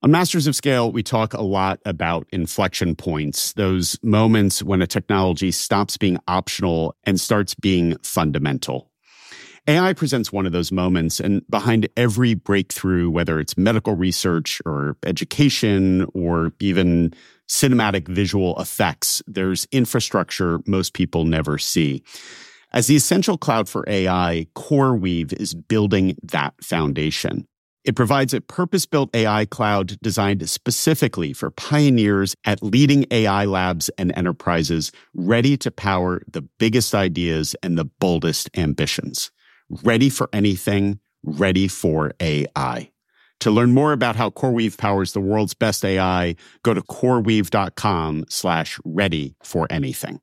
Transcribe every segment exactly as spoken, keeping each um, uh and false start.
On Masters of Scale, we talk a lot about inflection points, those moments when a technology stops being optional and starts being fundamental. A I presents one of those moments, and behind every breakthrough, whether it's medical research or education or even cinematic visual effects, there's infrastructure most people never see. As the essential cloud for A I, CoreWeave is building that foundation. It provides a purpose-built A I cloud designed specifically for pioneers at leading A I labs and enterprises ready to power the biggest ideas and the boldest ambitions. Ready for anything, ready for A I. To learn more about how CoreWeave powers the world's best A I, go to coreweave.com slash ready for anything.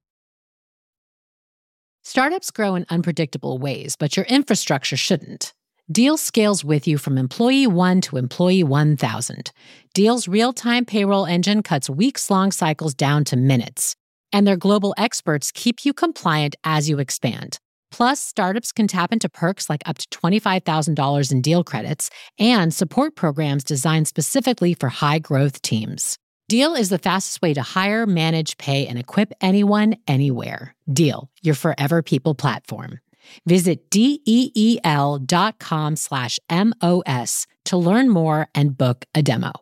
Startups grow in unpredictable ways, but your infrastructure shouldn't. Deal scales with you from employee one to employee one thousand. Deal's real-time payroll engine cuts weeks-long cycles down to minutes. And their global experts keep you compliant as you expand. Plus, startups can tap into perks like up to twenty-five thousand dollars in deal credits and support programs designed specifically for high-growth teams. Deal is the fastest way to hire, manage, pay, and equip anyone, anywhere. Deal, your forever people platform. Visit deel.com slash MOS to learn more and book a demo.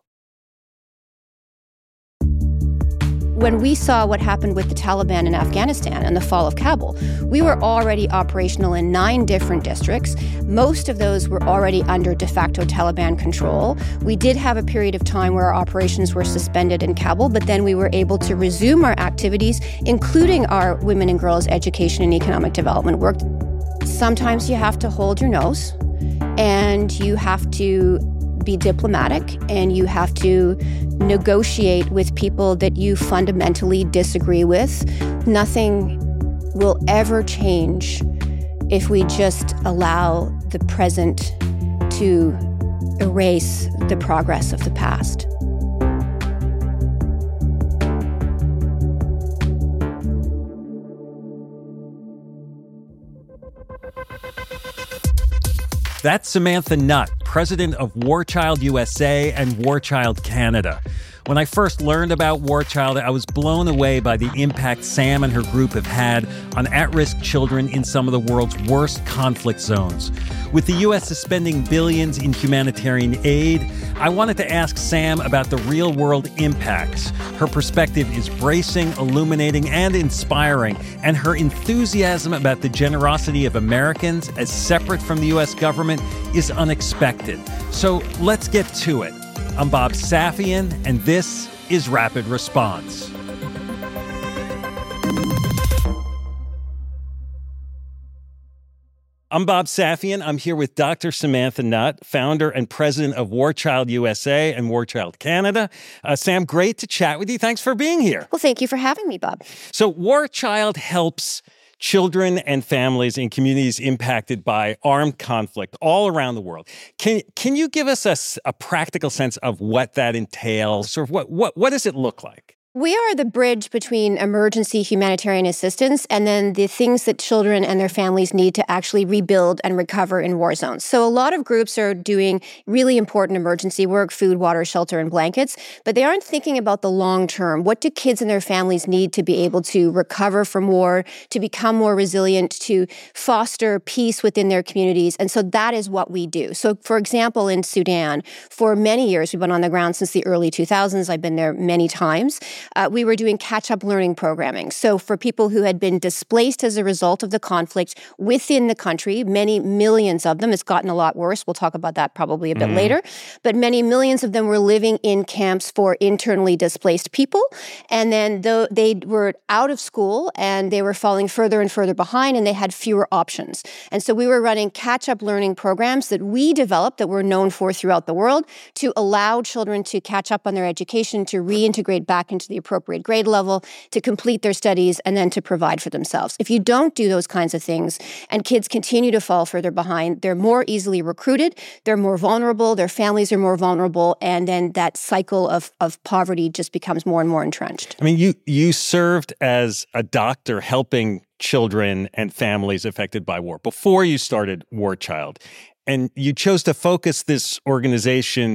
When we saw what happened with the Taliban in Afghanistan and the fall of Kabul, we were already operational in nine different districts. Most of those were already under de facto Taliban control. We did have a period of time where our operations were suspended in Kabul, but then we were able to resume our activities, including our women and girls education and economic development work. Sometimes you have to hold your nose, and you have to be diplomatic, and you have to negotiate with people that you fundamentally disagree with. Nothing will ever change if we just allow the present to erase the progress of the past. That's Samantha Nutt, president of War Child U S A and War Child Canada. When I first learned about War Child, I was blown away by the impact Sam and her group have had on at-risk children in some of the world's worst conflict zones. With the U S suspending billions in humanitarian aid, I wanted to ask Sam about the real-world impacts. Her perspective is bracing, illuminating, and inspiring, and her enthusiasm about the generosity of Americans as separate from the U S government is unexpected. So let's get to it. I'm Bob Safian, and this is Rapid Response. I'm Bob Safian. I'm here with Doctor Samantha Nutt, founder and president of War Child U S A and War Child Canada. Uh, Sam, great to chat with you. Thanks for being here. Well, thank you for having me, Bob. So War Child helps children and families in communities impacted by armed conflict all around the world. Can can you give us a, a practical sense of what that entails? Sort of what what what does it look like? We are the bridge between emergency humanitarian assistance and then the things that children and their families need to actually rebuild and recover in war zones. So a lot of groups are doing really important emergency work, food, water, shelter, and blankets, but they aren't thinking about the long term. What do kids and their families need to be able to recover from war, to become more resilient, to foster peace within their communities? And so that is what we do. So for example, in Sudan, for many years, we've been on the ground since the early two thousands. I've been there many times. Uh, we were doing catch-up learning programming. So for people who had been displaced as a result of the conflict within the country, many millions of them, it's gotten a lot worse. We'll talk about that probably a bit mm. later. But many millions of them were living in camps for internally displaced people. And then though they were out of school and they were falling further and further behind and they had fewer options. And so we were running catch-up learning programs that we developed that we're known for throughout the world to allow children to catch up on their education, to reintegrate back into the appropriate grade level, to complete their studies, and then to provide for themselves. If you don't do those kinds of things and kids continue to fall further behind, they're more easily recruited, they're more vulnerable, their families are more vulnerable, and then that cycle of, of poverty just becomes more and more entrenched. I mean, you you served as a doctor helping children and families affected by war before you started War Child. And you chose to focus this organization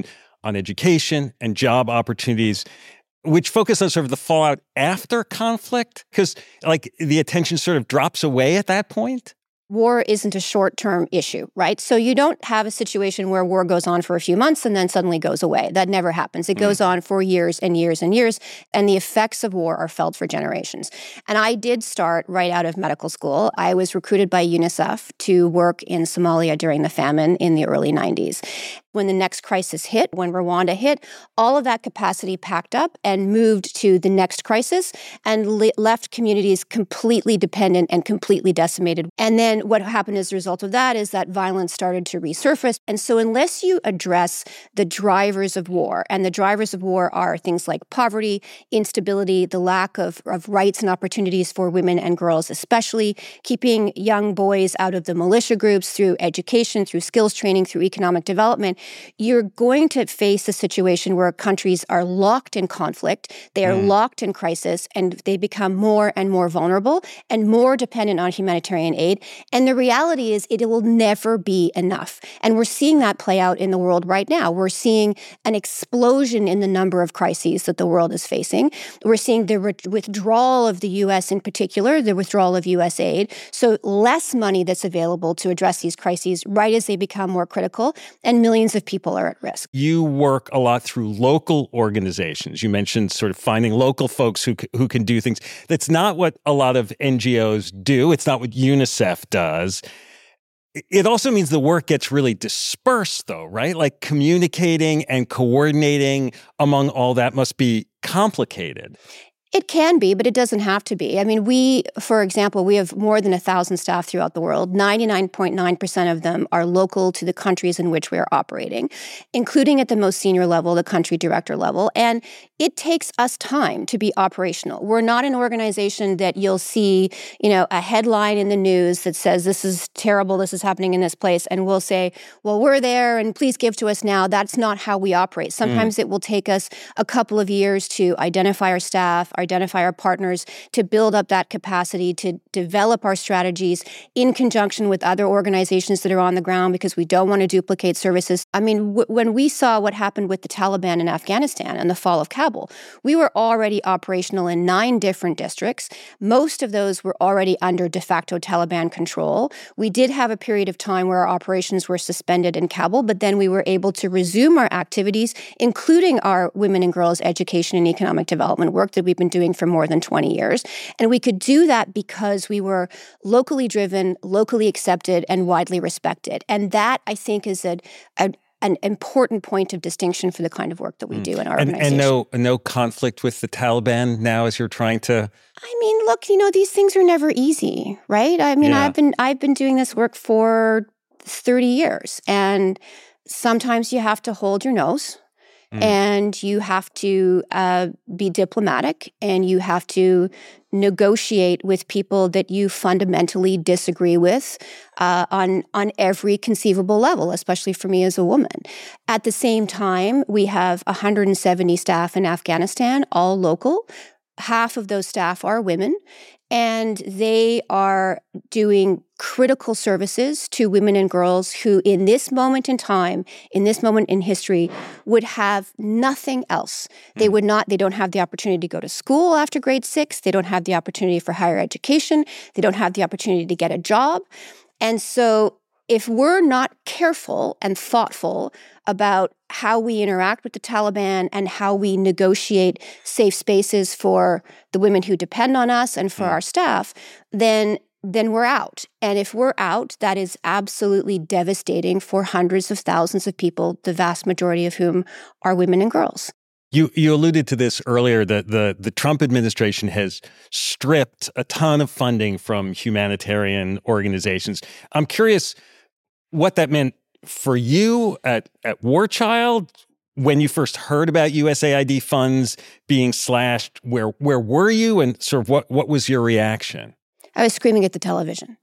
on education and job opportunities, which focus on sort of the fallout after conflict? Because, like, the attention sort of drops away at that point? War isn't a short-term issue, right? So you don't have a situation where war goes on for a few months and then suddenly goes away. That never happens. It mm. goes on for years and years and years, and the effects of war are felt for generations. And I did start right out of medical school. I was recruited by UNICEF to work in Somalia during the famine in the early nineties. When the next crisis hit, when Rwanda hit, all of that capacity packed up and moved to the next crisis and le- left communities completely dependent and completely decimated. And then what happened as a result of that is that violence started to resurface. And so unless you address the drivers of war, and the drivers of war are things like poverty, instability, the lack of, of rights and opportunities for women and girls, especially keeping young boys out of the militia groups through education, through skills training, through economic development, you're going to face a situation where countries are locked in conflict, they are mm. locked in crisis, and they become more and more vulnerable and more dependent on humanitarian aid. And the reality is it will never be enough. And we're seeing that play out in the world right now. We're seeing an explosion in the number of crises that the world is facing. We're seeing the re- withdrawal of the U S in particular, the withdrawal of U S aid. So less money that's available to address these crises right as they become more critical, and millions of people are at risk. You work a lot through local organizations. You mentioned sort of finding local folks who who can do things. That's not what a lot of N G Os do. It's not what UNICEF does. It also means the work gets really dispersed, though, right? Like communicating and coordinating among all that must be complicated. It can be, but it doesn't have to be. I mean, we, for example, we have more than a thousand staff throughout the world. ninety-nine point nine percent of them are local to the countries in which we are operating, including at the most senior level, the country director level. And it takes us time to be operational. We're not an organization that you'll see, you know, a headline in the news that says this is terrible, this is happening in this place, and we'll say, well, we're there and please give to us now. That's not how we operate. Sometimes mm. it will take us a couple of years to identify our staff, identify our partners, to build up that capacity, to develop our strategies in conjunction with other organizations that are on the ground, because we don't want to duplicate services. I mean, w- when we saw what happened with the Taliban in Afghanistan and the fall of Kabul, we were already operational in nine different districts. Most of those were already under de facto Taliban control. We did have a period of time where our operations were suspended in Kabul, but then we were able to resume our activities, including our women and girls education and economic development work that we've been doing for more than twenty years. And we could do that because we were locally driven, locally accepted, and widely respected. And that, I think, is a, a an important point of distinction for the kind of work that we do in our and, organization. And no, no conflict with the Taliban now as you're trying to... I mean, look, you know, these things are never easy, right? I mean, yeah. I've been I've been doing this work for thirty years, and sometimes you have to hold your nose. Mm. And you have to uh, be diplomatic, and you have to negotiate with people that you fundamentally disagree with uh, on, on every conceivable level, especially for me as a woman. At the same time, we have one hundred seventy staff in Afghanistan, all local. Half of those staff are women, and they are doing critical services to women and girls who, in this moment in time, in this moment in history, would have nothing else. They would not, they don't have the opportunity to go to school after grade six. They don't have the opportunity for higher education. They don't have the opportunity to get a job. And so if we're not careful and thoughtful about how we interact with the Taliban and how we negotiate safe spaces for the women who depend on us and for mm. our staff, then then we're out. And if we're out, that is absolutely devastating for hundreds of thousands of people, the vast majority of whom are women and girls. You you alluded to this earlier, that the, the Trump administration has stripped a ton of funding from humanitarian organizations. I'm curious what that meant for you at, at War Child when you first heard about U S A I D funds being slashed. Where where were you, and sort of what, what was your reaction? I was screaming at the television.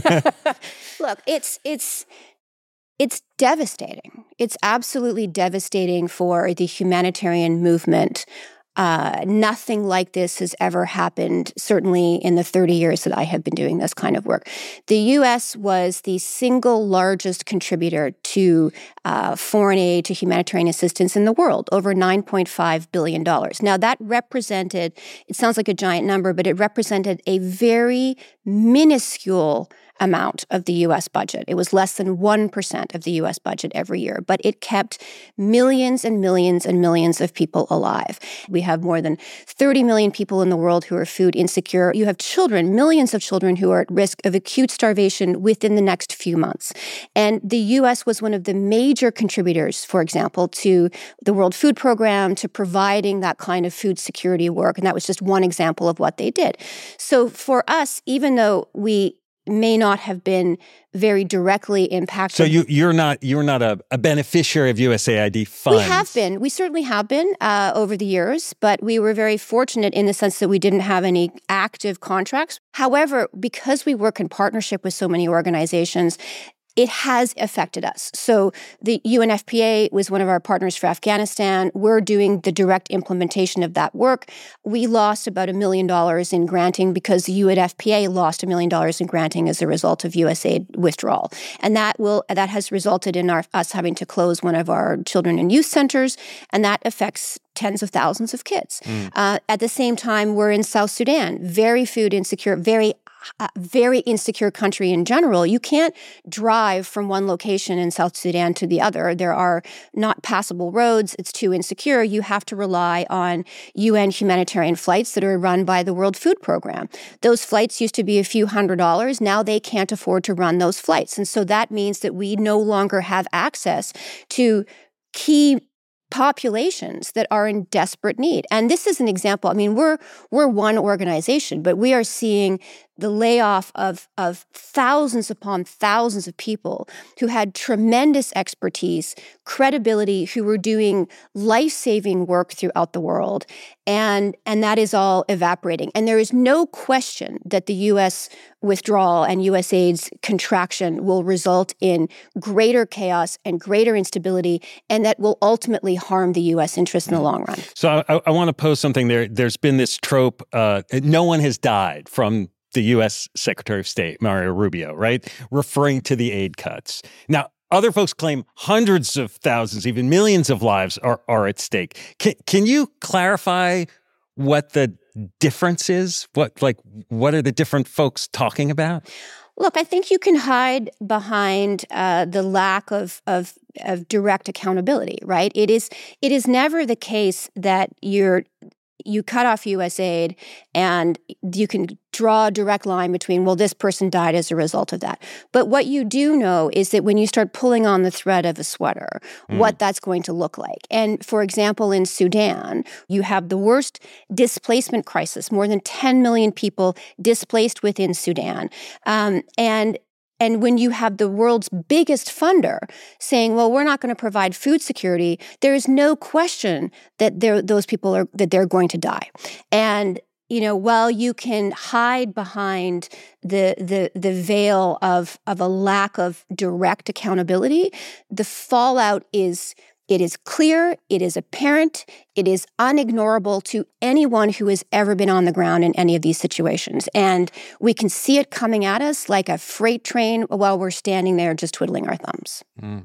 Look, it's it's it's devastating. It's absolutely devastating for the humanitarian movement Uh, nothing like this has ever happened, certainly in the thirty years that I have been doing this kind of work. The U S was the single largest contributor to uh, foreign aid, to humanitarian assistance in the world, over nine point five billion dollars. Now, that represented, it sounds like a giant number, but it represented a very minuscule amount of the U S budget. It was less than one percent of the U S budget every year, but it kept millions and millions and millions of people alive. We have more than thirty million people in the world who are food insecure. You have children, millions of children who are at risk of acute starvation within the next few months. And the U S was one of the major contributors, for example, to the World Food Program, to providing that kind of food security work. And that was just one example of what they did. So for us, even though we may not have been very directly impacted. So you, you're not you're not a, a beneficiary of U S A I D funds. We have been. We certainly have been uh, over the years, but we were very fortunate in the sense that we didn't have any active contracts. However, because we work in partnership with so many organizations, it has affected us. So the U N F P A was one of our partners for Afghanistan. We're doing the direct implementation of that work. We lost about a million dollars in granting because the U N F P A lost a million dollars in granting as a result of U S A I D withdrawal. And that will that has resulted in our, us having to close one of our children and youth centers, and that affects tens of thousands of kids. Mm. Uh, at the same time, we're in South Sudan, very food insecure, very a very insecure country in general. You can't drive from one location in South Sudan to the other. There are not passable roads. It's too insecure. You have to rely on U N humanitarian flights that are run by the World Food Program. Those flights used to be a few hundred dollars. Now they can't afford to run those flights. And so that means that we no longer have access to key populations that are in desperate need. And this is an example. I mean, we're we're one organization, but we are seeing the layoff of, of thousands upon thousands of people who had tremendous expertise, credibility, who were doing life-saving work throughout the world. And, and that is all evaporating. And there is no question that the U S withdrawal and U S A I D's contraction will result in greater chaos and greater instability, and that will ultimately harm the U S interest in the long run. So I, I want to pose something there. There's been this trope, uh, no one has died from the U S Secretary of State, Mario Rubio, right? Referring to the aid cuts. Now, other folks claim hundreds of thousands, even millions of lives are, are at stake. Can, can you clarify what the difference is? What, like, what are the different folks talking about? Look, I think you can hide behind uh, the lack of, of of direct accountability, right? It is it is never the case that you're you cut off U S A I D and you can draw a direct line between, well, this person died as a result of that. But what you do know is that when you start pulling on the thread of a sweater, mm. what that's going to look like. And for example, in Sudan, you have the worst displacement crisis, more than ten million people displaced within Sudan. Um, and And when you have the world's biggest funder saying, well, we're not going to provide food security, there is no question that those people are that they're going to die. And, you know, while you can hide behind the the the veil of, of a lack of direct accountability, the fallout is It is clear, it is apparent, it is unignorable to anyone who has ever been on the ground in any of these situations. And we can see it coming at us like a freight train while we're standing there just twiddling our thumbs. Mm.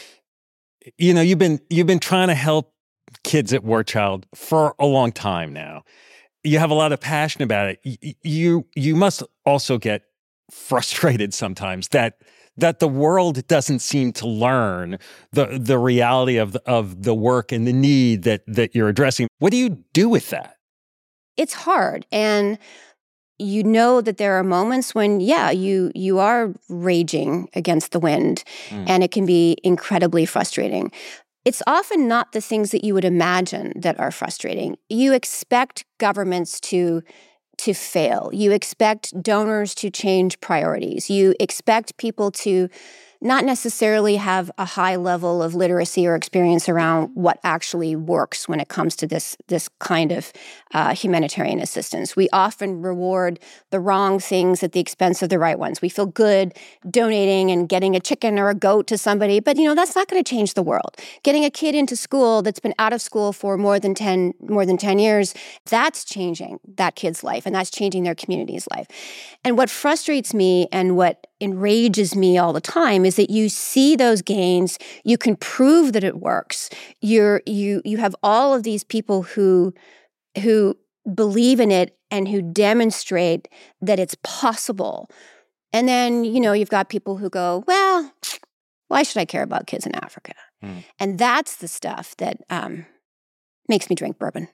You know, you've been you've been trying to help kids at War Child for a long time now. You have a lot of passion about it. You you, you must also get frustrated sometimes that that the world doesn't seem to learn the the reality of the, of the work and the need that that you're addressing. What do you do with that? It's hard, and you know that there are moments when, yeah, you you are raging against the wind, mm. and it can be incredibly frustrating. It's often not the things that you would imagine that are frustrating. You expect governments to to fail. You expect donors to change priorities. You expect people to not necessarily have a high level of literacy or experience around what actually works when it comes to this, this kind of uh, humanitarian assistance. We often reward the wrong things at the expense of the right ones. We feel good donating and getting a chicken or a goat to somebody, but you know that's not going to change the world. Getting a kid into school that's been out of school for more than ten more than ten years, that's changing that kid's life, and that's changing their community's life. And what frustrates me and what enrages me all the time is that you see those gains, you can prove that it works. You're you you have all of these people who who believe in it and who demonstrate that it's possible. And then, you know, you've got people who go, well, why should I care about kids in Africa? Mm. And that's the stuff that um, makes me drink bourbon.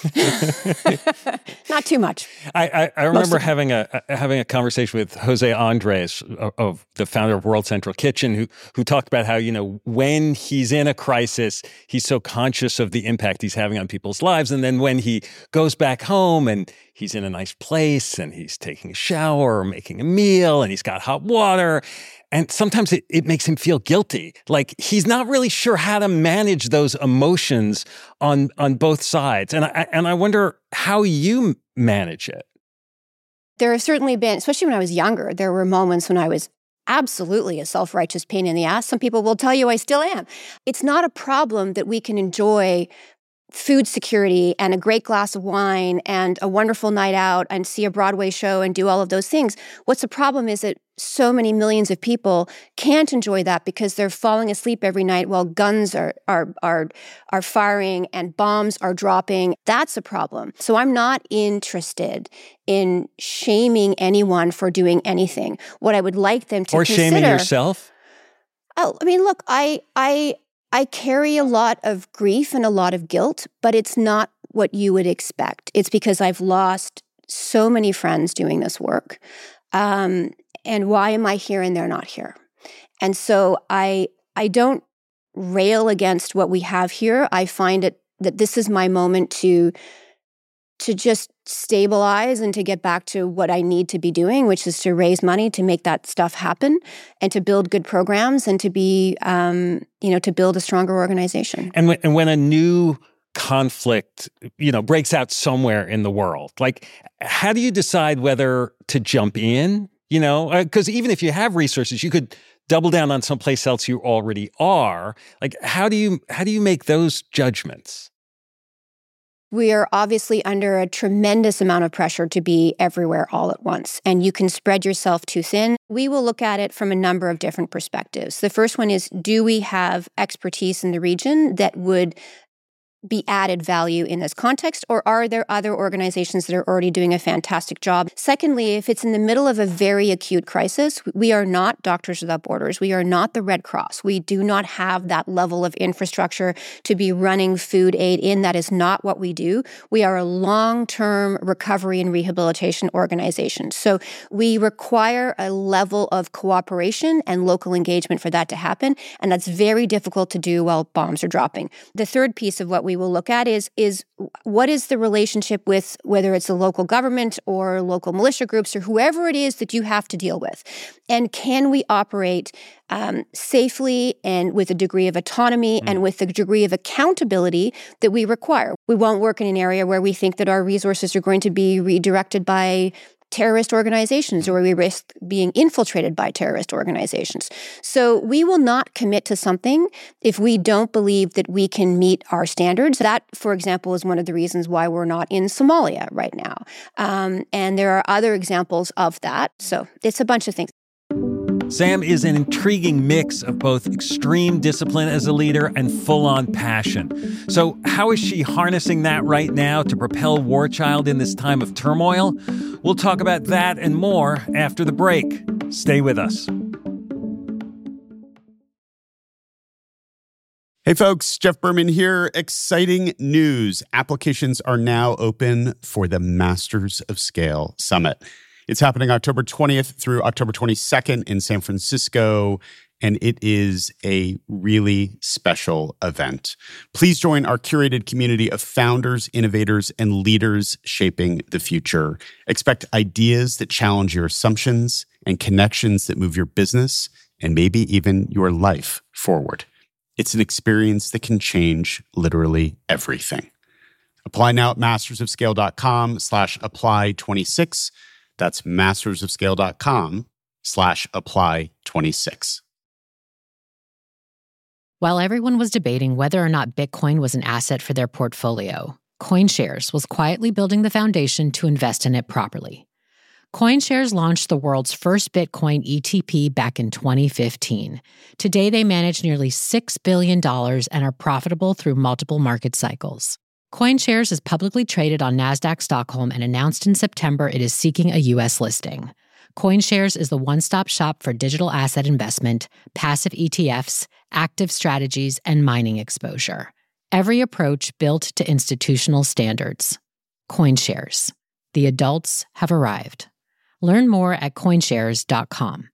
Not too much. I, I, I remember having a, a having a conversation with Jose Andres, of, of the founder of World Central Kitchen, who who talked about how, you know, when he's in a crisis, he's so conscious of the impact he's having on people's lives, and then when he goes back home and he's in a nice place and he's taking a shower or making a meal and he's got hot water. And sometimes it, it makes him feel guilty. Like he's not really sure how to manage those emotions on, on both sides. And I, and I wonder how you manage it. There have certainly been, especially when I was younger, there were moments when I was absolutely a self-righteous pain in the ass. Some people will tell you I still am. It's not a problem that we can enjoy food security and a great glass of wine and a wonderful night out and see a Broadway show and do all of those things. What's the problem is that so many millions of people can't enjoy that because they're falling asleep every night while guns are are are are firing and bombs are dropping. That's a problem. So I'm not interested in shaming anyone for doing anything. What I would like them to or consider, shaming yourself. Oh, I mean, look, I I. I carry a lot of grief and a lot of guilt, but it's not what you would expect. It's because I've lost so many friends doing this work. Um, and why am I here and they're not here? And so I I don't rail against what we have here. I find it that this is my moment to to just stabilize and to get back to what I need to be doing, which is to raise money to make that stuff happen and to build good programs and to be, um, you know, to build a stronger organization. And when, and when a new conflict, you know, breaks out somewhere in the world, like, how do you decide whether to jump in? You know, because uh, even if you have resources, you could double down on someplace else you already are. Like, how do you how do you make those judgments? We are obviously under a tremendous amount of pressure to be everywhere all at once, and you can spread yourself too thin. We will look at it from a number of different perspectives. The first one is, do we have expertise in the region that would be added value in this context, or are there other organizations that are already doing a fantastic job? Secondly, if it's in the middle of a very acute crisis, we are not Doctors Without Borders. We are not the Red Cross. We do not have that level of infrastructure to be running food aid in. That is not what we do. We are a long-term recovery and rehabilitation organization. So we require a level of cooperation and local engagement for that to happen, and that's very difficult to do while bombs are dropping. The third piece of what we will look at is, is what is the relationship with, whether it's the local government or local militia groups or whoever it is that you have to deal with. And can we operate um, safely and with a degree of autonomy mm. and with the degree of accountability that we require? We won't work in an area where we think that our resources are going to be redirected by terrorist organizations, or we risk being infiltrated by terrorist organizations. So we will not commit to something if we don't believe that we can meet our standards. That, for example, is one of the reasons why we're not in Somalia right now. Um, and there are other examples of that. So it's a bunch of things. Sam is an intriguing mix of both extreme discipline as a leader and full-on passion. So how is she harnessing that right now to propel War Child in this time of turmoil? We'll talk about that and more after the break. Stay with us. Hey folks, Jeff Berman here. Exciting news. Applications are now open for the Masters of Scale Summit. It's happening October twentieth through October twenty-second in San Francisco, and it is a really special event. Please join our curated community of founders, innovators, and leaders shaping the future. Expect ideas that challenge your assumptions and connections that move your business and maybe even your life forward. It's an experience that can change literally everything. Apply now at mastersofscale.com slash apply 26. That's mastersofscale.com slash apply 26. While everyone was debating whether or not Bitcoin was an asset for their portfolio, CoinShares was quietly building the foundation to invest in it properly. CoinShares launched the world's first Bitcoin E T P back in twenty fifteen. Today, they manage nearly six billion dollars and are profitable through multiple market cycles. CoinShares is publicly traded on NASDAQ Stockholm and announced in September it is seeking a U S listing. CoinShares is the one-stop shop for digital asset investment, passive E T Fs, active strategies, and mining exposure. Every approach built to institutional standards. CoinShares. The adults have arrived. Learn more at coinshares dot com.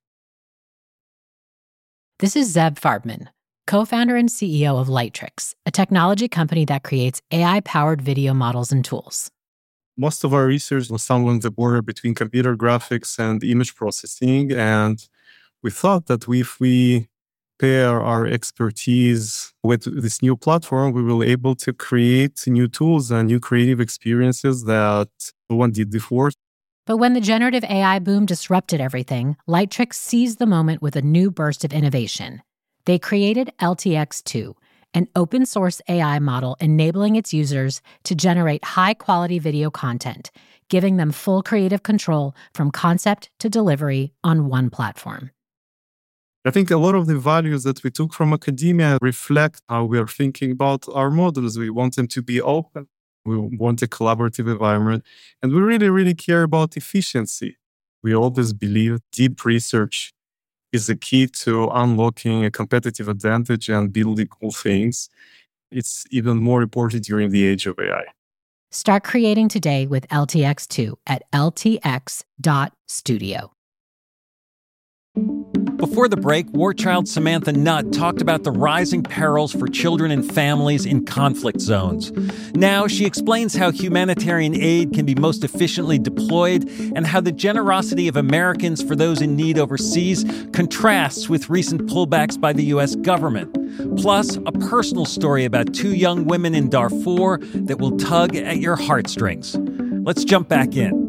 This is Zev Farbman, co-founder and C E O of Lightricks, a technology company that creates A I-powered video models and tools. Most of our research was along the border between computer graphics and image processing, and we thought that if we pair our expertise with this new platform, we will be able to create new tools and new creative experiences that no one did before. But when the generative A I boom disrupted everything, Lightricks seized the moment with a new burst of innovation. They created L T X two, an open-source A I model enabling its users to generate high-quality video content, giving them full creative control from concept to delivery on one platform. I think a lot of the values that we took from academia reflect how we are thinking about our models. We want them to be open. We want a collaborative environment. And we really, really care about efficiency. We always believe deep research is the key to unlocking a competitive advantage and building cool things. It's even more important during the age of A I. Start creating today with L T X two at L T X dot studio. Before the break, war child Samantha Nutt talked about the rising perils for children and families in conflict zones. Now she explains how humanitarian aid can be most efficiently deployed and how the generosity of Americans for those in need overseas contrasts with recent pullbacks by the U S government. Plus, a personal story about two young women in Darfur that will tug at your heartstrings. Let's jump back in.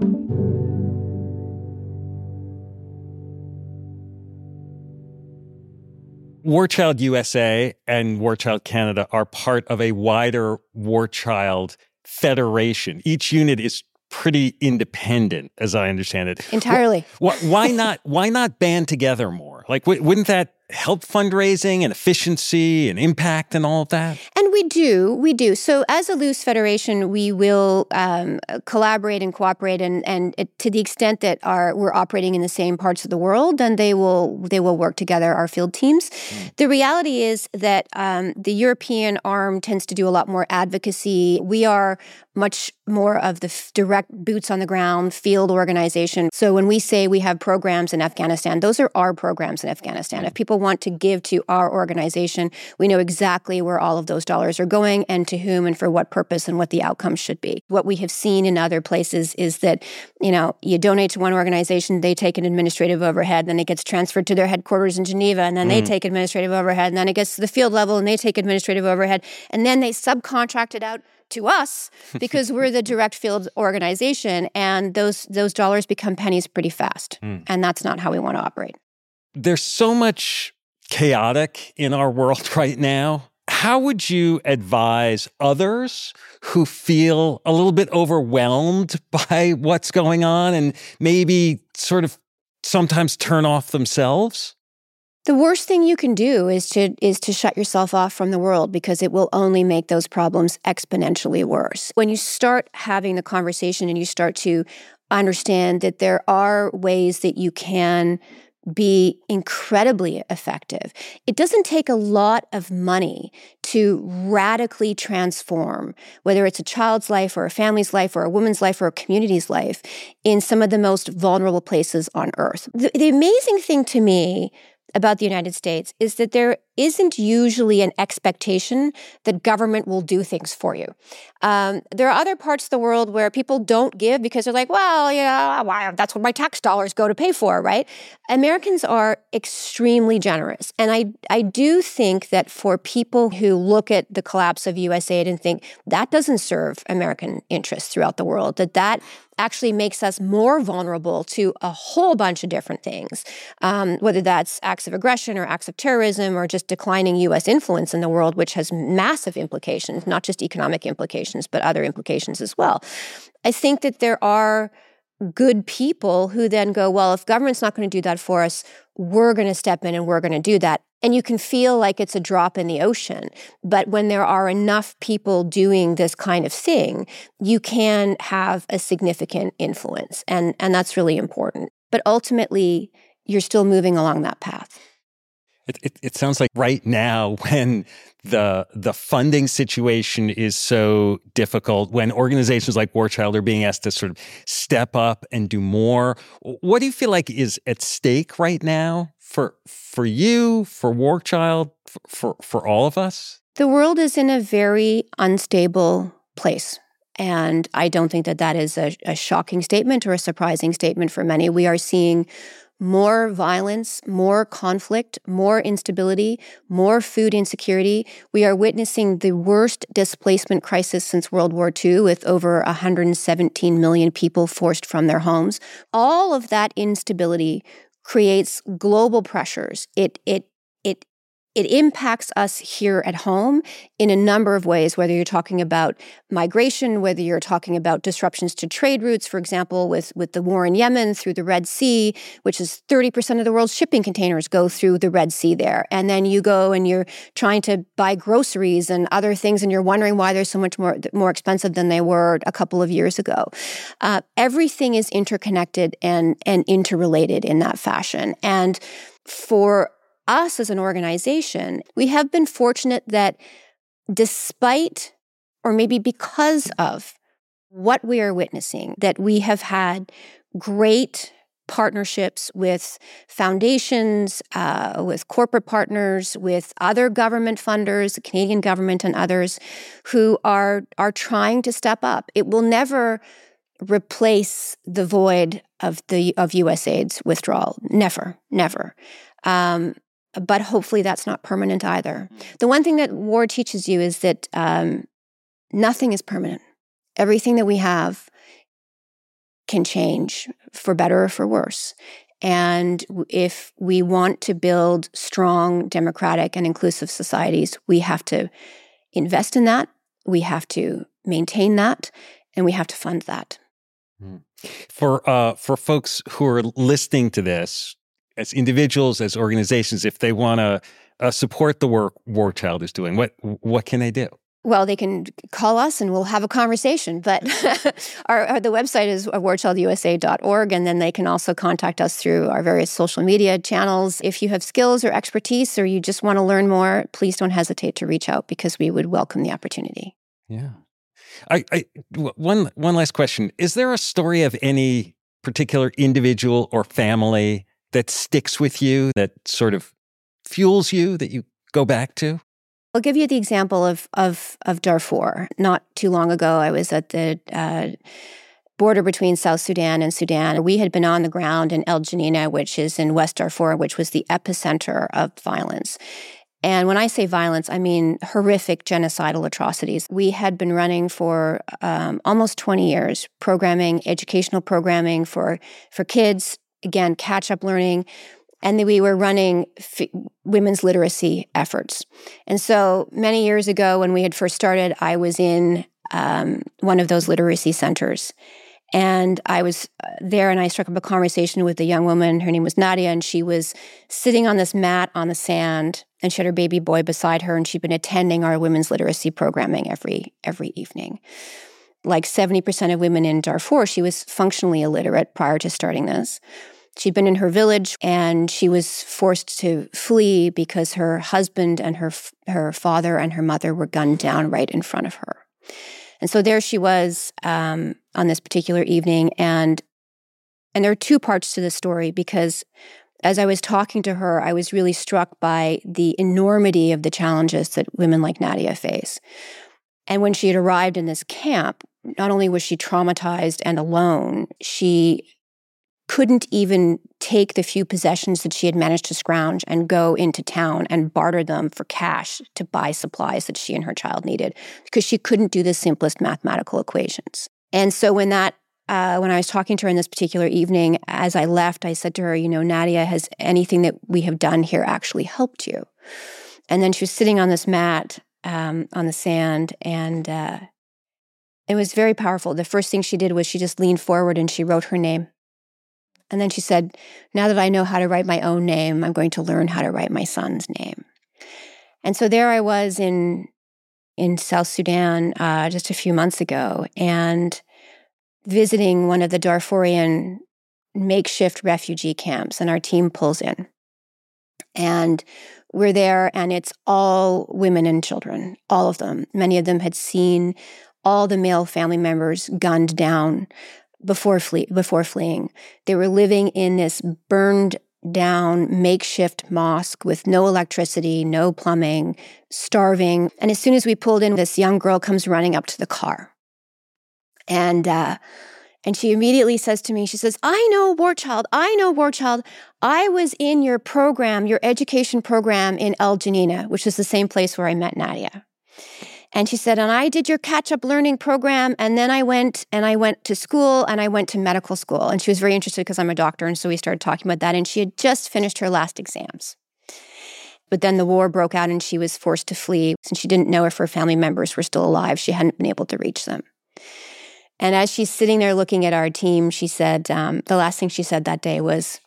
War Child U S A and War Child Canada are part of a wider War Child federation. Each unit is pretty independent, as I understand it. Entirely. Why, why not? Why not band together more? Like, wouldn't that help fundraising and efficiency and impact and all of that? And we do, we do. So as a loose federation, we will um, collaborate and cooperate, and and it, to the extent that our we're operating in the same parts of the world, then they will they will work together, our field teams. Mm. The reality is that um, the European arm tends to do a lot more advocacy. We are much more of the f- direct boots on the ground field organization. So when we say we have programs in Afghanistan, those are our programs in Afghanistan. If people want to give to our organization, we know exactly where all of those dollars are going and to whom and for what purpose and what the outcomes should be. What we have seen in other places is that, you know, you donate to one organization, they take an administrative overhead, then it gets transferred to their headquarters in Geneva, and then mm. they take administrative overhead, and then it gets to the field level and they take administrative overhead, and then they subcontract it out to us because we're the direct field organization, and those those dollars become pennies pretty fast. Mm. And that's not how we want to operate. There's so much chaotic in our world right now. How would you advise others who feel a little bit overwhelmed by what's going on and maybe sort of sometimes turn off themselves? The worst thing you can do is to is to shut yourself off from the world, because it will only make those problems exponentially worse. When you start having the conversation and you start to understand that there are ways that you can be incredibly effective. It doesn't take a lot of money to radically transform, whether it's a child's life or a family's life or a woman's life or a community's life, in some of the most vulnerable places on earth. The, the amazing thing to me about the United States is that there isn't usually an expectation that government will do things for you. Um, there are other parts of the world where people don't give because they're like, well, yeah, well, that's what my tax dollars go to pay for, right? Americans are extremely generous. And I, I do think that for people who look at the collapse of U S aid and think that doesn't serve American interests throughout the world, that that actually makes us more vulnerable to a whole bunch of different things, um, whether that's acts of aggression or acts of terrorism or just declining U S influence in the world, which has massive implications, not just economic implications, but other implications as well. I think that there are good people who then go, well, if government's not going to do that for us, we're going to step in and we're going to do that. And you can feel like it's a drop in the ocean. But when there are enough people doing this kind of thing, you can have a significant influence. And, and that's really important. But ultimately, you're still moving along that path. It, it, it sounds like right now when the the funding situation is so difficult, when organizations like War Child are being asked to sort of step up and do more, what do you feel like is at stake right now for for you, for War Child, for, for, for all of us? The world is in a very unstable place. And I don't think that that is a, a shocking statement or a surprising statement for many. We are seeing more violence, more conflict, more instability, more food insecurity. We are witnessing the worst displacement crisis since World War Two, with over one hundred seventeen million people forced from their homes. All of that instability creates global pressures. It it it It impacts us here at home in a number of ways, whether you're talking about migration, whether you're talking about disruptions to trade routes, for example, with, with the war in Yemen through the Red Sea, which is thirty percent of the world's shipping containers go through the Red Sea there. And then you go and you're trying to buy groceries and other things, and you're wondering why they're so much more, more expensive than they were a couple of years ago. Uh, everything is interconnected and, and interrelated in that fashion. And for us as an organization, we have been fortunate that despite, or maybe because of what we are witnessing, that we have had great partnerships with foundations, uh, with corporate partners, with other government funders, the Canadian government and others who are, are trying to step up. It will never replace the void of the of U S aid's withdrawal. Never, never. Um, But hopefully that's not permanent either. The one thing that war teaches you is that um, nothing is permanent. Everything that we have can change for better or for worse. And if we want to build strong, democratic, and inclusive societies, we have to invest in that, we have to maintain that, and we have to fund that. For uh, for folks who are listening to this, as individuals, as organizations, if they want to uh, support the work War Child is doing, what what can they do? Well, they can call us and we'll have a conversation. But our, our, the website is war child u s a dot org, and then they can also contact us through our various social media channels. If you have skills or expertise or you just want to learn more, please don't hesitate to reach out because we would welcome the opportunity. Yeah. I, I one one last question. Is there a story of any particular individual or family that sticks with you, that sort of fuels you, that you go back to? I'll give you the example of of, of Darfur. Not too long ago, I was at the uh, border between South Sudan and Sudan. We had been on the ground in El Janina, which is in West Darfur, which was the epicenter of violence. And when I say violence, I mean horrific genocidal atrocities. We had been running for um, almost twenty years, programming, educational programming for for kids, again, catch-up learning, and then we were running f- women's literacy efforts. And so many years ago when we had first started, I was in um, one of those literacy centers. And I was there and I struck up a conversation with a young woman. Her name was Nadia, and she was sitting on this mat on the sand, and she had her baby boy beside her, and she'd been attending our women's literacy programming every every evening. Like seventy percent of women in Darfur, she was functionally illiterate prior to starting this. She'd been in her village, and she was forced to flee because her husband and her her father and her mother were gunned down right in front of her. And so there she was um, on this particular evening, and and there are two parts to the story, because as I was talking to her, I was really struck by the enormity of the challenges that women like Nadia face. And when she had arrived in this camp, not only was she traumatized and alone, she couldn't even take the few possessions that she had managed to scrounge and go into town and barter them for cash to buy supplies that she and her child needed, because she couldn't do the simplest mathematical equations. And so when that, uh, when I was talking to her in this particular evening, as I left, I said to her, you know, Nadia, has anything that we have done here actually helped you? And then she was sitting on this mat um, on the sand, and uh, it was very powerful. The first thing she did was she just leaned forward and she wrote her name. And then she said, now that I know how to write my own name, I'm going to learn how to write my son's name. And so there I was in in South Sudan uh, just a few months ago, and visiting one of the Darfurian makeshift refugee camps, and our team pulls in. And we're there, and it's all women and children, all of them. Many of them had seen all the male family members gunned down before flee- before fleeing. They were living in this burned down makeshift mosque with no electricity, no plumbing, starving. And as soon as we pulled in, this young girl comes running up to the car. And uh, and she immediately says to me, she says, I know War Child, I know War Child. I was in your program, your education program in El Janina, which is the same place where I met Nadia. And she said, and I did your catch-up learning program, and then I went and I went to school, and I went to medical school. And she was very interested because I'm a doctor, and so we started talking about that. And she had just finished her last exams. But then the war broke out, and she was forced to flee. And she didn't know if her family members were still alive. She hadn't been able to reach them. And as she's sitting there looking at our team, she said, um, the last thing she said that day was,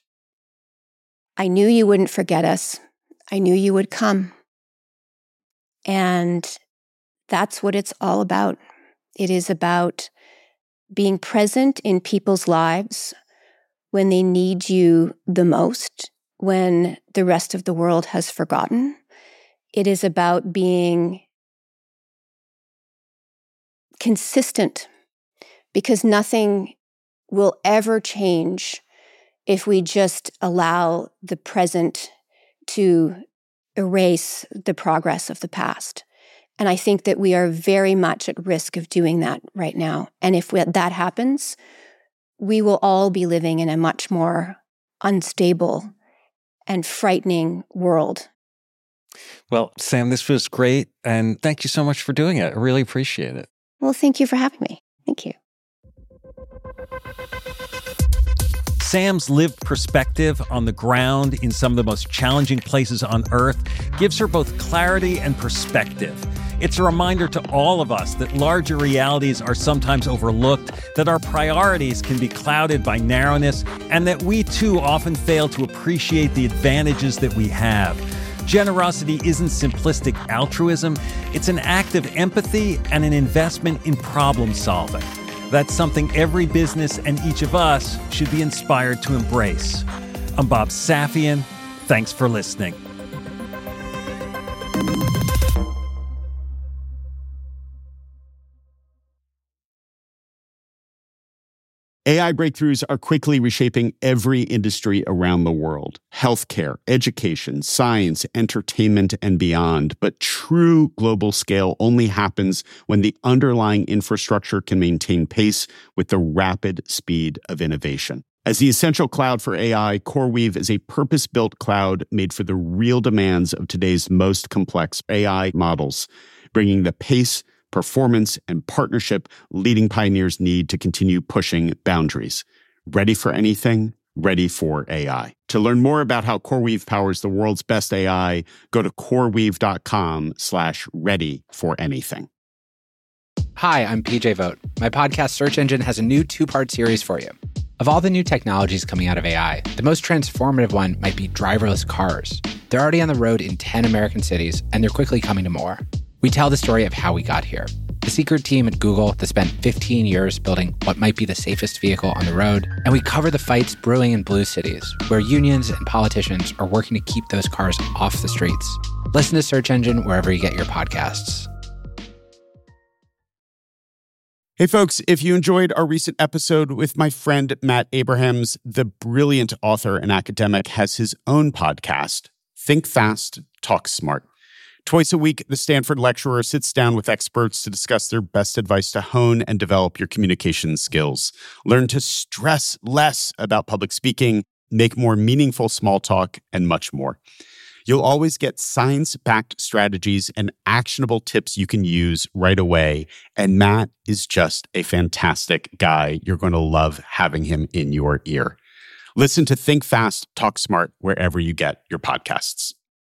I knew you wouldn't forget us. I knew you would come. And that's what it's all about. It is about being present in people's lives when they need you the most, when the rest of the world has forgotten. It is about being consistent, because nothing will ever change if we just allow the present to erase the progress of the past. And I think that we are very much at risk of doing that right now. And if we, that happens, we will all be living in a much more unstable and frightening world. Well, Sam, this was great. And thank you so much for doing it. I really appreciate it. Well, thank you for having me. Thank you. Sam's lived perspective on the ground in some of the most challenging places on Earth gives her both clarity and perspective. It's a reminder to all of us that larger realities are sometimes overlooked, that our priorities can be clouded by narrowness, and that we too often fail to appreciate the advantages that we have. Generosity isn't simplistic altruism. It's an act of empathy and an investment in problem solving. That's something every business and each of us should be inspired to embrace. I'm Bob Safian. Thanks for listening. A I breakthroughs are quickly reshaping every industry around the world. Healthcare, education, science, entertainment, and beyond. But true global scale only happens when the underlying infrastructure can maintain pace with the rapid speed of innovation. As the essential cloud for A I, CoreWeave is a purpose-built cloud made for the real demands of today's most complex A I models, bringing the pace, performance, and partnership leading pioneers need to continue pushing boundaries. Ready for anything? Ready for A I. To learn more about how CoreWeave powers the world's best A I, go to coreweave.com slash ready for anything. Hi, I'm P J Vogt. My podcast Search Engine has a new two-part series for you. Of all the new technologies coming out of A I, the most transformative one might be driverless cars. They're already on the road in ten American cities, and they're quickly coming to more. We tell the story of how we got here. The secret team at Google that spent fifteen years building what might be the safest vehicle on the road. And we cover the fights brewing in blue cities, where unions and politicians are working to keep those cars off the streets. Listen to Search Engine wherever you get your podcasts. Hey, folks, if you enjoyed our recent episode with my friend Matt Abrahams, the brilliant author and academic has his own podcast, Think Fast, Talk Smart. Twice a week, the Stanford lecturer sits down with experts to discuss their best advice to hone and develop your communication skills. Learn to stress less about public speaking, make more meaningful small talk, and much more. You'll always get science-backed strategies and actionable tips you can use right away. And Matt is just a fantastic guy. You're going to love having him in your ear. Listen to Think Fast, Talk Smart wherever you get your podcasts.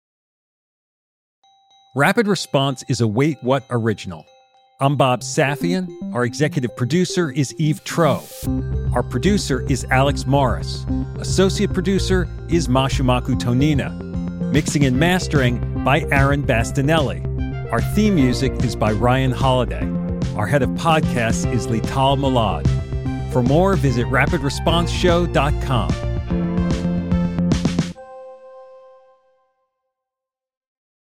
Rapid Response is a Wait What original. I'm Bob Safian. Our executive producer is Eve Tro. Our producer is Alex Morris. Associate producer is Mashumaku Tonina. Mixing and mastering by Aaron Bastinelli. Our theme music is by Ryan Holiday. Our head of podcasts is Lital Malad. For more, visit rapid response show dot com.